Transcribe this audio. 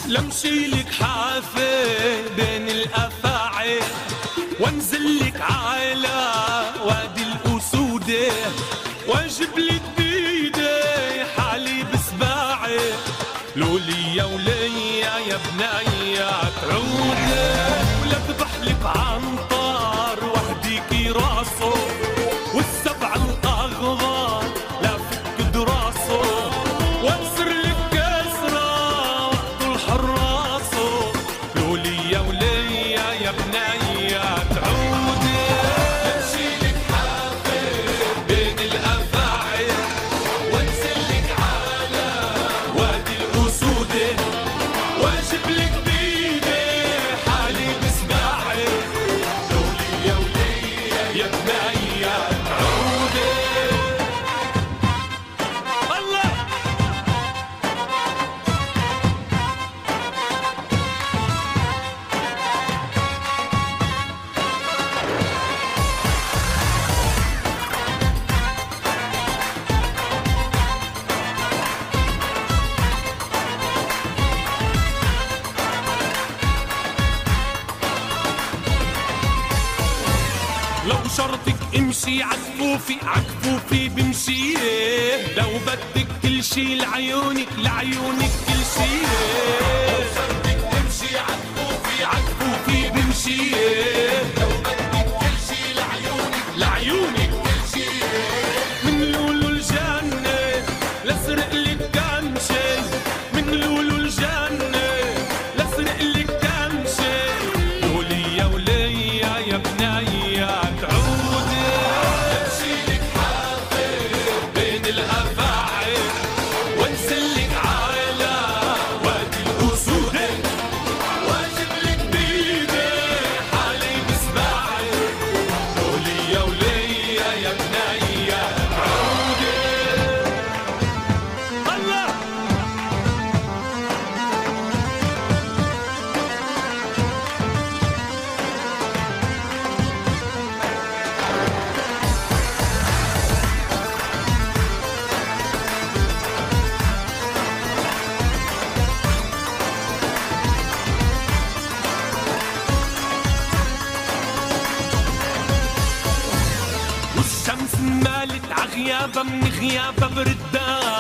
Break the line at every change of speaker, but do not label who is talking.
لمشيلك حافي بين الأفاعي وانزلك على وادي الأسودة واجيبلك بيدي حالي بسباعي لوليا وليا يا بنية تعودي ولا بحلك عنطر وحديكي راسه والسبع الأغضر لا فك دراسه وانسر لك كسرة وقت الحراسه لوليا وليا يا بنية تعودي لمشيلك حافي بين الأفاعي وانزلك على وادي الأسودة واجيبلك بيدي حالي بسباعي لوليا وليا يا بنية تعودي الله لو شرطك امشي عكفوفي عكفوفي بمشي لو بدك كل شي لعيونك لعيونك كل شي لو شرطك امشي عكفوفي عكفوفي بمشي لو بدك كل شي لعيونك لعيونك كل شي من لولو الجنة لسرق لك كم شي من لولو الجنة لسرق لك كم شي لوليا وليا يا بنية تعودي لمشيلك حافي بين الأفاعي وانزلك على وادي الأسودة واجيبلك بيدي حالي بسباعي لوليا وليا يا بنية تعودي الله والشمس مالت عغيابها من غيابها بردان